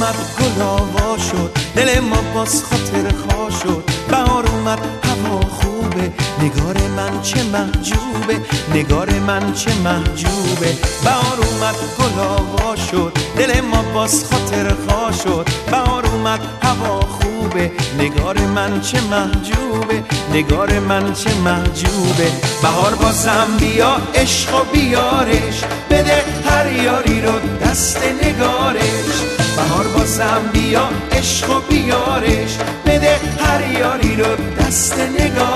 اومد گل آوا شد، دل ما باز خاطر خوا شد. بهار اومد هوا خوبه، نگار من چه محجوبه، نگار من چه محجوبه. بهار اومد گل آوا شد، دل ما باز خاطر خوا شد. بهار اومد هوا خوبه، نگار من چه محجوبه، نگار من چه محجوبه. بهار بازم بیا عشق و بیارش، بده هر یاری رو دست نگارش. بهار بازم بیا عشق و بیارش، بده هر یاری رو دست نگارش.